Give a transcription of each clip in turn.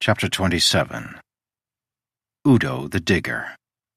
Chapter 27. Udo the Digger.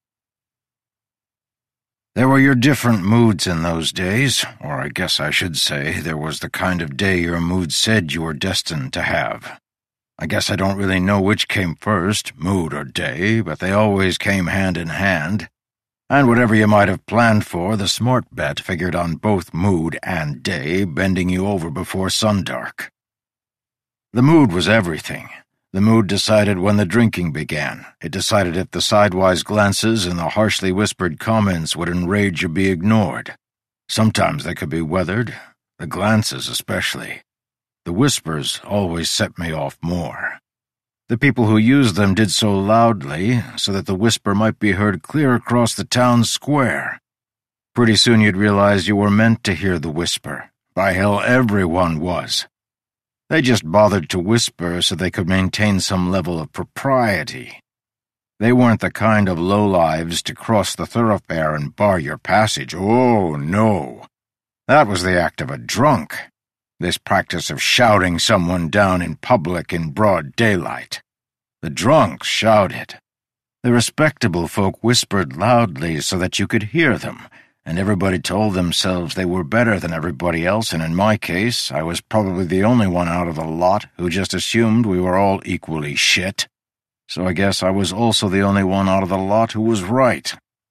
There were your different moods in those days, or I guess I should say there was the kind of day your mood said you were destined to have. I guess I don't really know which came first, mood or day, but they always came hand in hand. And whatever you might have planned for, the smart bet figured on both mood and day bending you over before sundark. The mood was everything. The mood decided when the drinking began. It decided if the sidewise glances and the harshly whispered comments would enrage or be ignored. Sometimes they could be weathered, the glances especially. The whispers always set me off more. The people who used them did so loudly so that the whisper might be heard clear across the town square. Pretty soon you'd realize you were meant to hear the whisper. By hell, everyone was. They just bothered to whisper so they could maintain some level of propriety. They weren't the kind of lowlives to cross the thoroughfare and bar your passage. Oh, no. That was the act of a drunk, this practice of shouting someone down in public in broad daylight. The drunks shouted. The respectable folk whispered loudly so that you could hear them, and everybody told themselves they were better than everybody else, and in my case, I was probably the only one out of the lot who just assumed we were all equally shit. So I guess I was also the only one out of the lot who was right.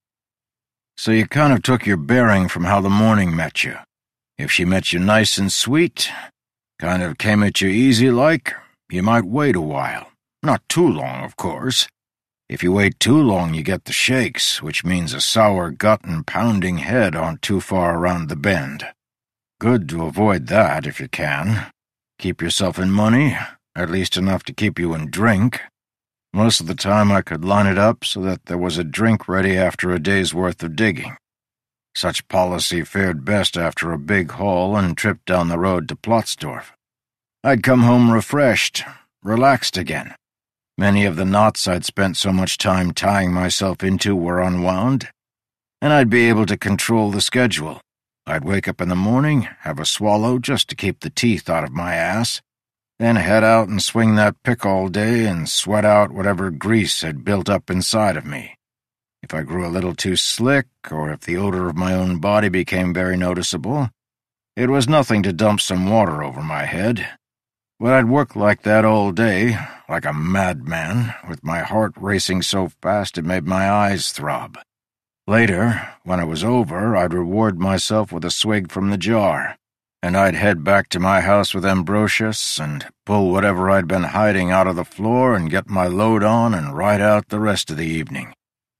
So you kind of took your bearing from how the morning met you. If she met you nice and sweet, kind of came at you easy like, you might wait a while. Not too long, of course. If you wait too long, you get the shakes, which means a sour gut and pounding head aren't too far around the bend. Good to avoid that if you can. Keep yourself in money, at least enough to keep you in drink. Most of the time I could line it up so that there was a drink ready after a day's worth of digging. Such policy fared best after a big haul and trip down the road to Plotsdorf. I'd come home refreshed, relaxed again. Many of the knots I'd spent so much time tying myself into were unwound, and I'd be able to control the schedule. I'd wake up in the morning, have a swallow just to keep the teeth out of my ass, then head out and swing that pick all day and sweat out whatever grease had built up inside of me. If I grew a little too slick, or if the odor of my own body became very noticeable, it was nothing to dump some water over my head. But I'd work like that all day, like a madman, with my heart racing so fast it made my eyes throb. Later, when it was over, I'd reward myself with a swig from the jar, and I'd head back to my house with Ambrosius and pull whatever I'd been hiding out of the floor and get my load on and ride out the rest of the evening.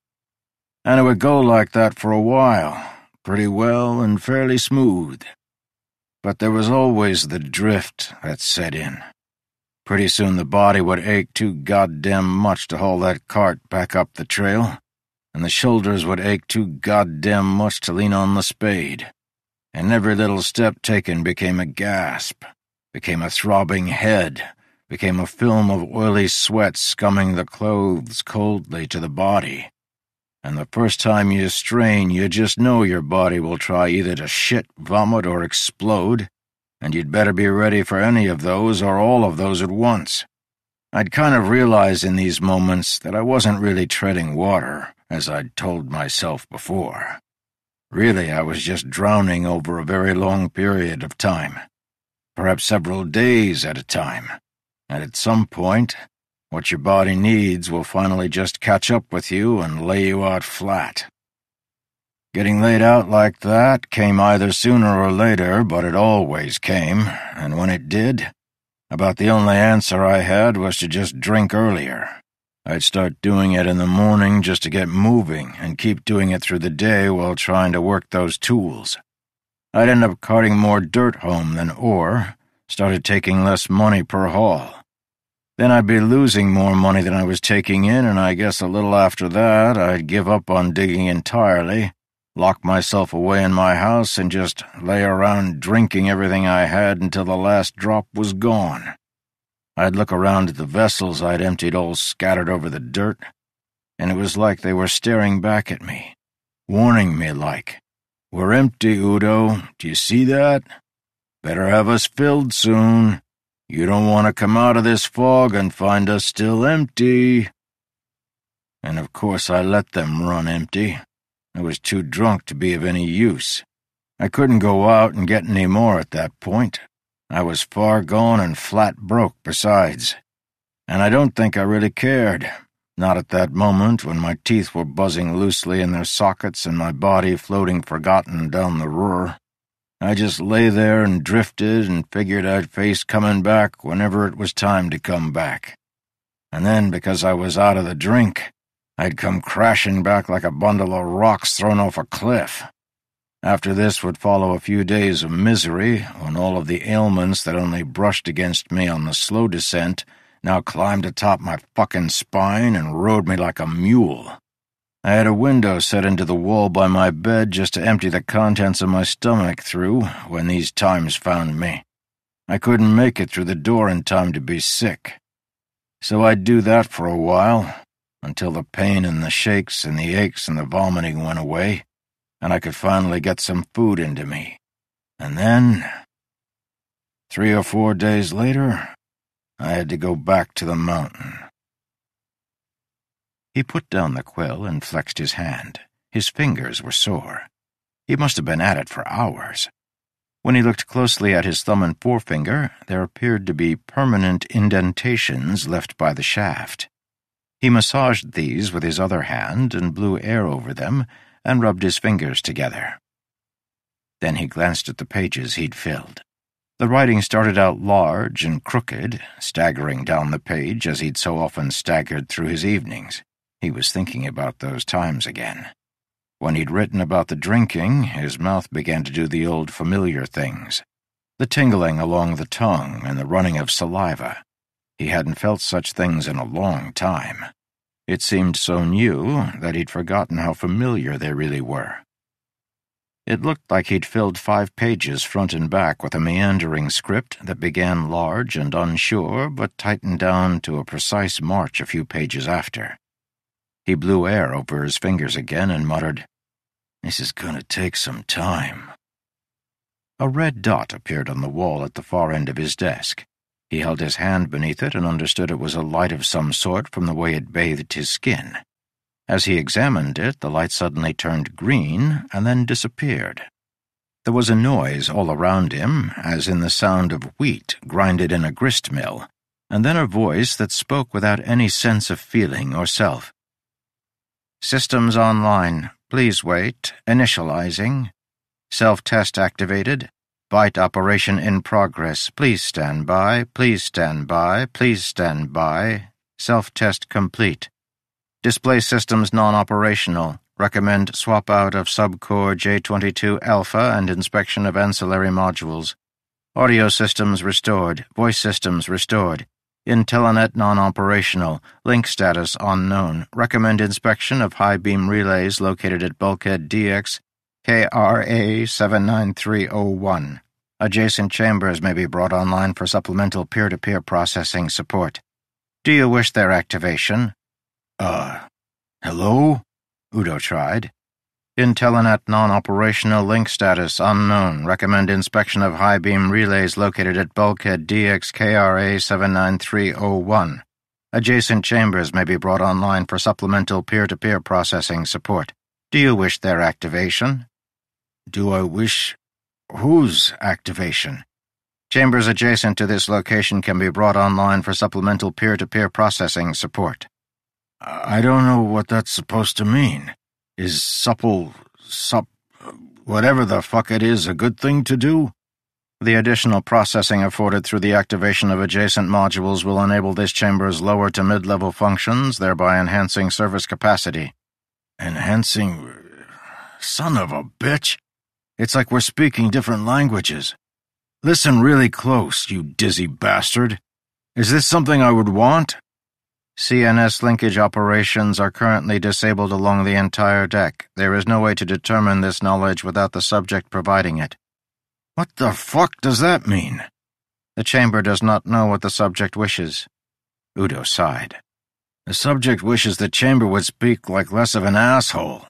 And it would go like that for a while, pretty well and fairly smooth. But there was always the drift that set in. Pretty soon the body would ache too goddamn much to haul that cart back up the trail, and the shoulders would ache too goddamn much to lean on the spade, and every little step taken became a gasp, became a throbbing head, became a film of oily sweat scumming the clothes coldly to the body. And the first time you strain, you just know your body will try either to shit, vomit, or explode, and you'd better be ready for any of those or all of those at once. I'd kind of realized in these moments that I wasn't really treading water, as I'd told myself before. Really, I was just drowning over a very long period of time, perhaps several days at a time, and at some point, what your body needs will finally just catch up with you and lay you out flat. Getting laid out like that came either sooner or later, but it always came, and when it did, about the only answer I had was to just drink earlier. I'd start doing it in the morning just to get moving and keep doing it through the day while trying to work those tools. I'd end up carting more dirt home than ore, started taking less money per haul. Then I'd be losing more money than I was taking in, and I guess a little after that I'd give up on digging entirely, lock myself away in my house, and just lay around drinking everything I had until the last drop was gone. I'd look around at the vessels I'd emptied all scattered over the dirt, and it was like they were staring back at me, warning me like, "We're empty, Udo. Do you see that? Better have us filled soon. You don't want to come out of this fog and find us still empty." And of course I let them run empty. I was too drunk to be of any use. I couldn't go out and get any more at that point. I was far gone and flat broke besides. And I don't think I really cared. Not at that moment when my teeth were buzzing loosely in their sockets and my body floating forgotten down the Ruhr. I just lay there and drifted and figured I'd face coming back whenever it was time to come back. And then, because I was out of the drink, I'd come crashing back like a bundle of rocks thrown off a cliff. After this would follow a few days of misery, when all of the ailments that only brushed against me on the slow descent now climbed atop my fucking spine and rode me like a mule. I had a window set into the wall by my bed just to empty the contents of my stomach through when these times found me. I couldn't make it through the door in time to be sick. So I'd do that for a while, until the pain and the shakes and the aches and the vomiting went away, and I could finally get some food into me. And then, 3 or 4 days later, I had to go back to the mountain. He put down the quill and flexed his hand. His fingers were sore. He must have been at it for hours. When he looked closely at his thumb and forefinger, there appeared to be permanent indentations left by the shaft. He massaged these with his other hand and blew air over them and rubbed his fingers together. Then he glanced at the pages he'd filled. The writing started out large and crooked, staggering down the page as he'd so often staggered through his evenings. He was thinking about those times again. When he'd written about the drinking, his mouth began to do the old familiar things. The tingling along the tongue and the running of saliva. He hadn't felt such things in a long time. It seemed so new that he'd forgotten how familiar they really were. It looked like he'd filled 5 pages front and back with a meandering script that began large and unsure but tightened down to a precise march a few pages after. He blew air over his fingers again and muttered, "This is going to take some time." A red dot appeared on the wall at the far end of his desk. He held his hand beneath it and understood it was a light of some sort from the way it bathed his skin. As he examined it, the light suddenly turned green and then disappeared. There was a noise all around him, as in the sound of wheat grinded in a grist mill, and then a voice that spoke without any sense of feeling or self. "Systems online. Please wait. Initializing. Self-test activated. Byte operation in progress. Please stand by. Please stand by. Please stand by. Self-test complete. Display systems non-operational. Recommend swap out of subcore J22 Alpha and inspection of ancillary modules. Audio systems restored. Voice systems restored. Intelenet non-operational. Link status unknown. Recommend inspection of high-beam relays located at Bulkhead DX KRA 79301. Adjacent chambers may be brought online for supplemental peer-to-peer processing support. Do you wish their activation?" Hello? Udo tried. Intelenet non-operational, link status unknown. Recommend inspection of high-beam relays located at Bulkhead DX KRA 79301. Adjacent chambers may be brought online for supplemental peer-to-peer processing support. Do you wish their activation? Do I wish whose activation? Chambers adjacent to this location can be brought online for supplemental peer-to-peer processing support. I don't know what that's supposed to mean. Is whatever the fuck it is a good thing to do? The additional processing afforded through the activation of adjacent modules will enable this chamber's lower to mid-level functions, thereby enhancing service capacity. Enhancing? Son of a bitch! It's like we're speaking different languages. Listen really close, you dizzy bastard. Is this something I would want? CNS linkage operations are currently disabled along the entire deck. There is no way to determine this knowledge without the subject providing it. What the fuck does that mean? The chamber does not know what the subject wishes. Udo sighed. The subject wishes the chamber would speak like less of an asshole.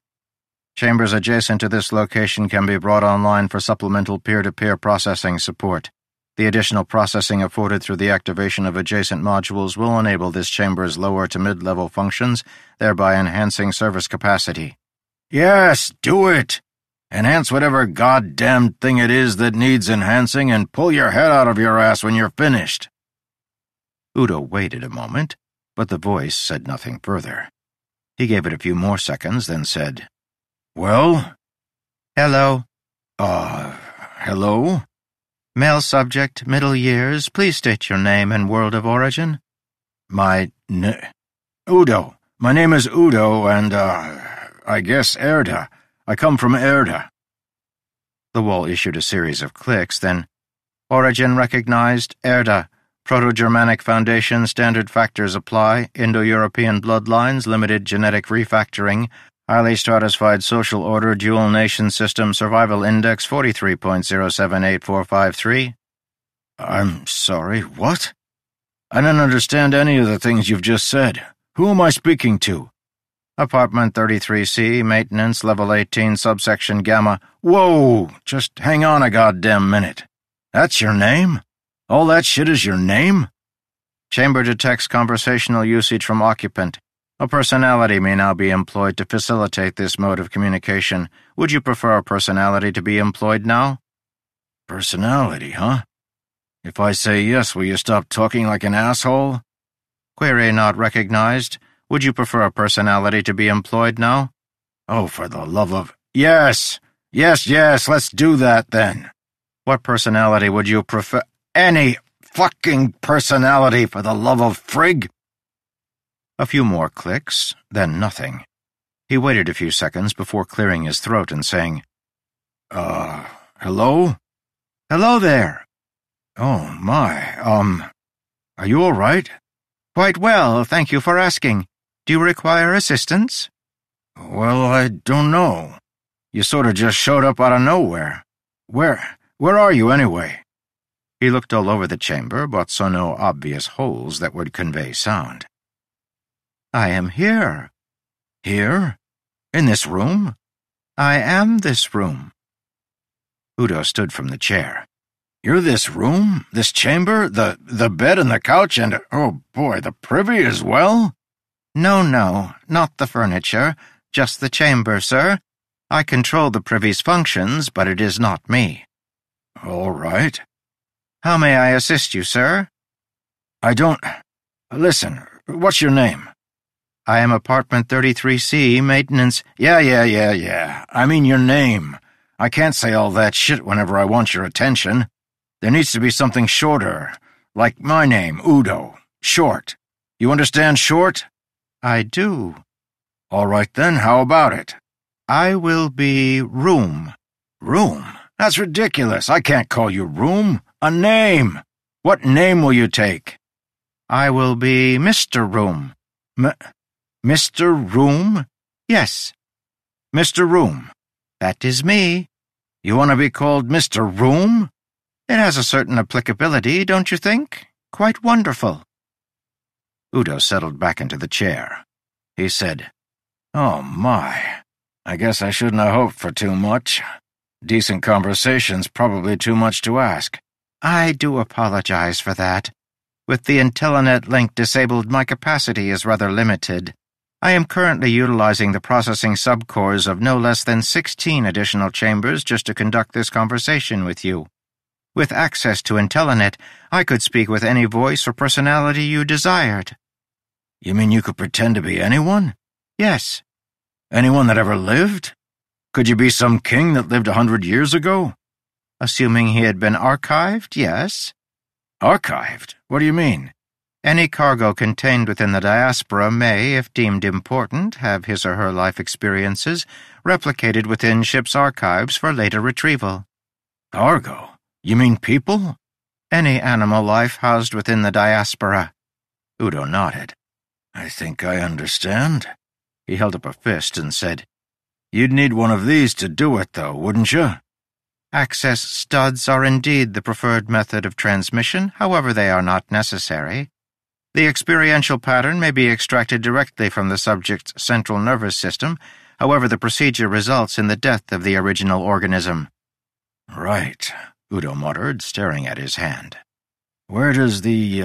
Chambers adjacent to this location can be brought online for supplemental peer-to-peer processing support. The additional processing afforded through the activation of adjacent modules will enable this chamber's lower to mid-level functions, thereby enhancing service capacity. Yes, do it! Enhance whatever goddamn thing it is that needs enhancing and pull your head out of your ass when you're finished. Udo waited a moment, but the voice said nothing further. He gave it a few more seconds, then said, Well? Hello. Hello? Male subject, middle years, please state your name and world of origin. Udo. My name is Udo, and, I guess Erda. I come from Erda. The wall issued a series of clicks, then, Origin recognized, Erda. Proto-Germanic Foundation standard factors apply, Indo-European bloodlines, limited genetic refactoring, highly stratified social order, dual nation system, survival index 43.078453. I'm sorry, what? I don't understand any of the things you've just said. Who am I speaking to? Apartment 33C, maintenance, level 18, subsection Gamma. Whoa! Just hang on a goddamn minute. That's your name? All that shit is your name? Chamber detects conversational usage from occupant. A personality may now be employed to facilitate this mode of communication. Would you prefer a personality to be employed now? Personality, huh? If I say yes, will you stop talking like an asshole? Query not recognized. Would you prefer a personality to be employed now? Oh, for the love of... Yes! Yes, let's do that then. What personality would you prefer? Any fucking personality, for the love of frig! A few more clicks, then nothing. He waited a few seconds before clearing his throat and saying, Hello? Hello there. Oh, my, are you all right? Quite well, thank you for asking. Do you require assistance? Well, I don't know. You sort of just showed up out of nowhere. Where are you, anyway? He looked all over the chamber, but saw no obvious holes that would convey sound. I am here. Here? In this room? I am this room. Udo stood from the chair. You're this room? This chamber? The bed and the couch and, oh boy, the privy as well? No, not the furniture, just the chamber, sir. I control the privy's functions, but it is not me. All right. How may I assist you, sir? Listen, what's your name? I am Apartment 33C, maintenance. Yeah. I mean your name. I can't say all that shit whenever I want your attention. There needs to be something shorter, like my name, Udo. Short. You understand short? I do. All right then, how about it? I will be Room. Room? That's ridiculous. I can't call you Room. A name. What name will you take? I will be Mr. Room. Mr. Room? Yes. Mr. Room. That is me. You want to be called Mr. Room? It has a certain applicability, don't you think? Quite wonderful. Udo settled back into the chair. He said, Oh, my. I guess I shouldn't have hoped for too much. Decent conversation's probably too much to ask. I do apologize for that. With the Intellinet link disabled, my capacity is rather limited. I am currently utilizing the processing subcores of no less than 16 additional chambers just to conduct this conversation with you. With access to Intellinet, I could speak with any voice or personality you desired. You mean you could pretend to be anyone? Yes. Anyone that ever lived? Could you be some king that lived 100 years ago? Assuming he had been archived, yes. Archived? What do you mean? Any cargo contained within the diaspora may, if deemed important, have his or her life experiences replicated within ship's archives for later retrieval. Cargo? You mean people? Any animal life housed within the diaspora. Udo nodded. I think I understand. He held up a fist and said, You'd need one of these to do it, though, wouldn't you? Access studs are indeed the preferred method of transmission, however they are not necessary. The experiential pattern may be extracted directly from the subject's central nervous system, however the procedure results in the death of the original organism. Right. Udo muttered, staring at his hand. "Where does the,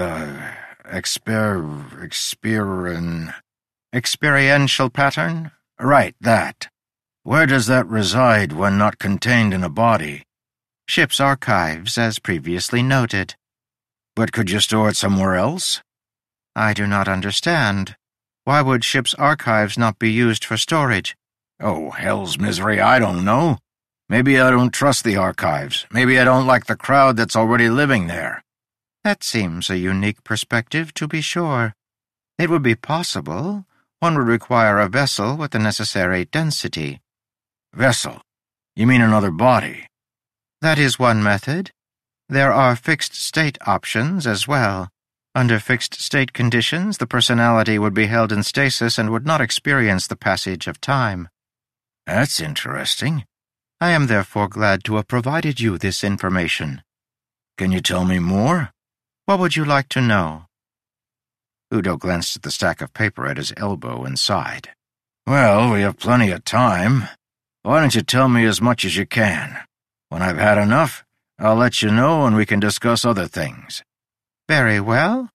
experiential pattern? Right, that. Where does that reside when not contained in a body?" "Ship's archives, as previously noted." "But could you store it somewhere else?" "I do not understand. Why would ship's archives not be used for storage?" "Oh, hell's misery, I don't know. Maybe I don't trust the archives. Maybe I don't like the crowd that's already living there." "That seems a unique perspective, to be sure. It would be possible. One would require a vessel with the necessary density." "Vessel? You mean another body?" "That is one method. There are fixed-state options as well. Under fixed-state conditions, the personality would be held in stasis and would not experience the passage of time." "That's interesting. I am therefore glad to have provided you this information." "Can you tell me more?" "What would you like to know?" Udo glanced at the stack of paper at his elbow and sighed. "Well, we have plenty of time. Why don't you tell me as much as you can? When I've had enough, I'll let you know and we can discuss other things." "Very well."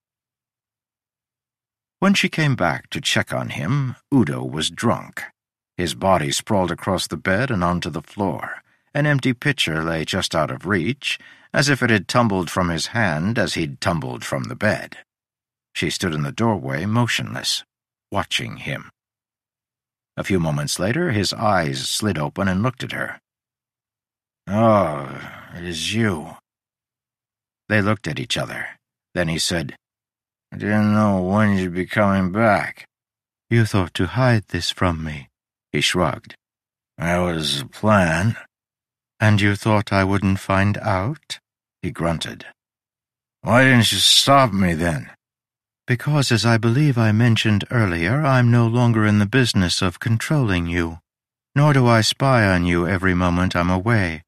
When she came back to check on him, Udo was drunk. His body sprawled across the bed and onto the floor. An empty pitcher lay just out of reach, as if it had tumbled from his hand as he'd tumbled from the bed. She stood in the doorway, motionless, watching him. A few moments later, his eyes slid open and looked at her. "Oh, it is you." They looked at each other. Then he said, "I didn't know when you'd be coming back." "You thought to hide this from me." He shrugged. "That was the plan." "And you thought I wouldn't find out?" He grunted. "Why didn't you stop me then?" "Because, as I believe I mentioned earlier, I'm no longer in the business of controlling you. Nor do I spy on you every moment I'm away."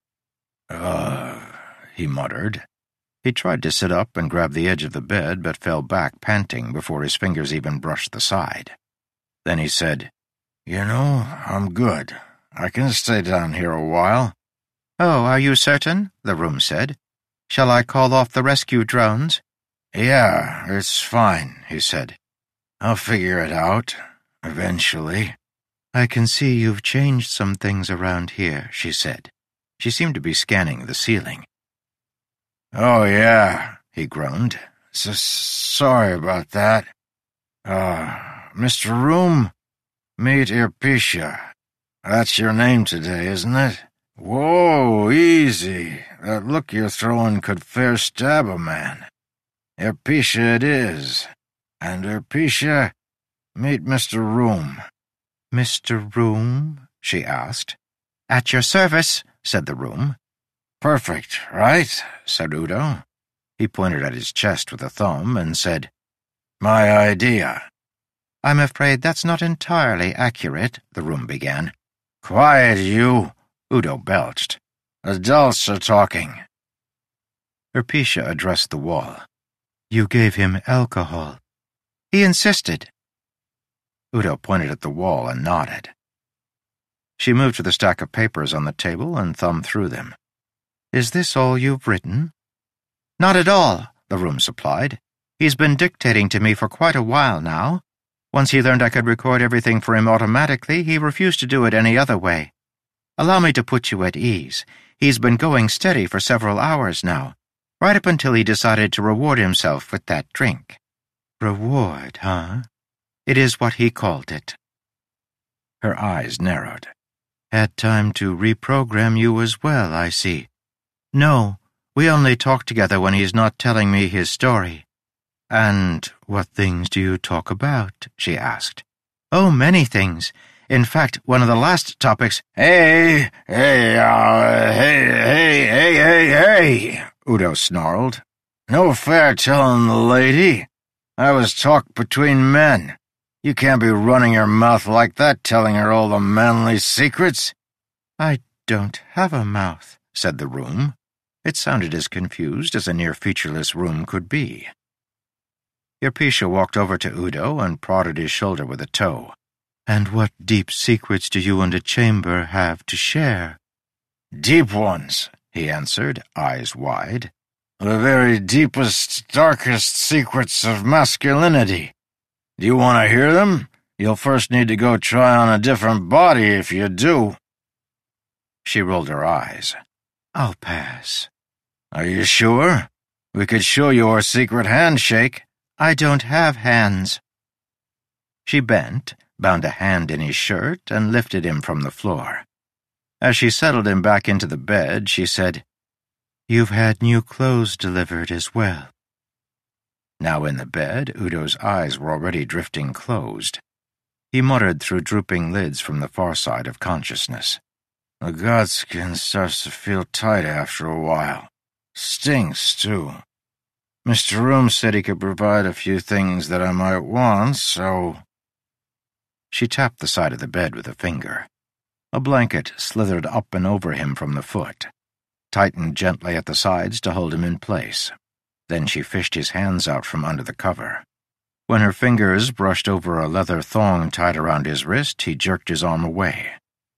He muttered. He tried to sit up and grab the edge of the bed, but fell back panting before his fingers even brushed the side. Then he said, "You know, I'm good. I can stay down here a while." "Oh, are you certain?" the room said. "Shall I call off the rescue drones?" "Yeah, it's fine," he said. "I'll figure it out, eventually." "I can see you've changed some things around here," she said. She seemed to be scanning the ceiling. "Oh, yeah," he groaned. Sorry about that. Mr. Room, meet Irpisha. That's your name today, isn't it? Whoa, easy. That look you're throwing could fair stab a man. Irpisha it is. And Irpisha, meet Mr. Room." "Mr. Room?" she asked. "At your service," said the Room. "Perfect, right?" said Udo. He pointed at his chest with a thumb and said, "My idea." "I'm afraid that's not entirely accurate," the Room began. "Quiet, you," Udo belched. "Adults are talking." Irpisha addressed the wall. "You gave him alcohol." "He insisted." Udo pointed at the wall and nodded. She moved to the stack of papers on the table and thumbed through them. "Is this all you've written?" "Not at all," the Room supplied. "He's been dictating to me for quite a while now. Once he learned I could record everything for him automatically, he refused to do it any other way. Allow me to put you at ease. He's been going steady for several hours now, right up until he decided to reward himself with that drink." "Reward, huh?" "It is what he called it." Her eyes narrowed. "Had time to reprogram you as well, I see." "No, we only talk together when he's not telling me his story." "And what things do you talk about?" she asked. "Oh, many things. In fact, one of the last topics—" Hey, Udo snarled. "No fair telling the lady. That was talk between men. You can't be running your mouth like that, telling her all the manly secrets." "I don't have a mouth," said the Room. It sounded as confused as a near-featureless room could be. Irpisha walked over to Udo and prodded his shoulder with a toe. "And what deep secrets do you and a chamber have to share?" "Deep ones," he answered, eyes wide. The very deepest, darkest secrets of masculinity. Do you want to hear them? You'll first need to go try on a different body if you do. She rolled her eyes. I'll pass. Are you sure? We could show you our secret handshake. I don't have hands. She bent, bound a hand in his shirt, and lifted him from the floor. As she settled him back into the bed, she said, You've had new clothes delivered as well. Now in the bed, Udo's eyes were already drifting closed. He muttered through drooping lids from the far side of consciousness. The godskin starts to feel tight after a while. Stinks, too. Mr. Room said he could provide a few things that I might want, so... She tapped the side of the bed with a finger. A blanket slithered up and over him from the foot, tightened gently at the sides to hold him in place. Then she fished his hands out from under the cover. When her fingers brushed over a leather thong tied around his wrist, he jerked his arm away.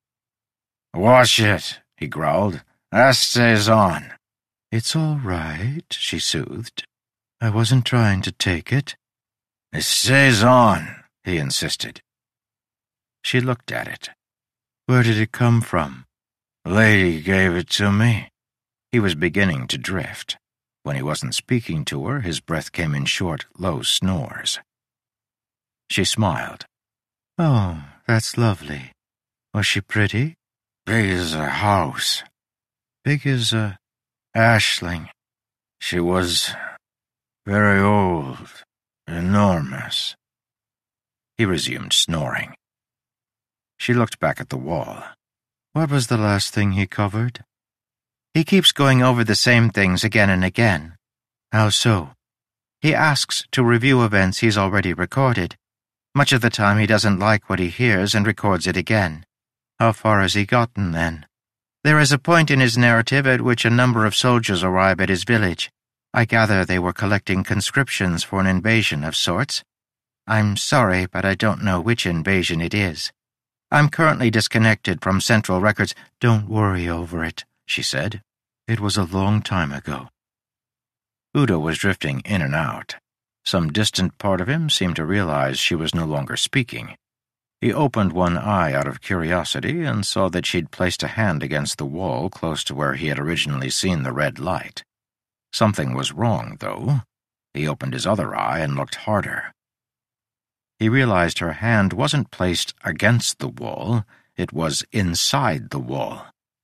Watch it, he growled. That stays on. It's all right, she soothed. I wasn't trying to take it. It stays on, he insisted. She looked at it. Where did it come from? Lady gave it to me. He was beginning to drift. When he wasn't speaking to her, his breath came in short, low snores. She smiled. Oh, that's lovely. Was she pretty? Big as a house. Big as a... Aisling. She was very old, enormous. He resumed snoring. She looked back at the wall. What was the last thing he covered? He keeps going over the same things again and again. How so? He asks to review events he's already recorded. Much of the time he doesn't like what he hears and records it again. How far has he gotten, then? There is a point in his narrative at which a number of soldiers arrive at his village. I gather they were collecting conscriptions for an invasion of sorts. I'm sorry, but I don't know which invasion it is. I'm currently disconnected from Central Records. Don't worry over it, she said. It was a long time ago. Udo was drifting in and out. Some distant part of him seemed to realize she was no longer speaking. He opened one eye out of curiosity and saw that she'd placed a hand against the wall close to where he had originally seen the red light. Something was wrong, though. He opened his other eye and looked harder. He realized her hand wasn't placed against the wall, it was inside the wall.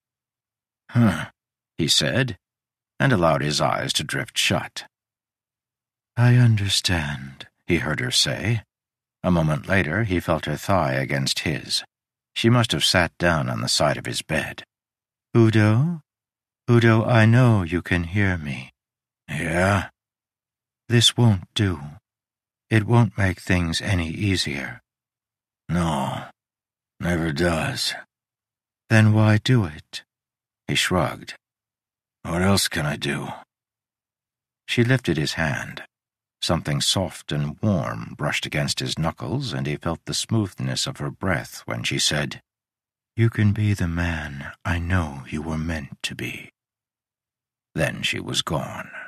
He said, and allowed his eyes to drift shut. I understand, he heard her say. A moment later, he felt her thigh against his. She must have sat down on the side of his bed. Udo? Udo, I know you can hear me. Yeah? This won't do. It won't make things any easier. No, never does. Then why do it? He shrugged. What else can I do? She lifted his hand. Something soft and warm brushed against his knuckles, and he felt the smoothness of her breath when she said, You can be the man I know you were meant to be. Then she was gone.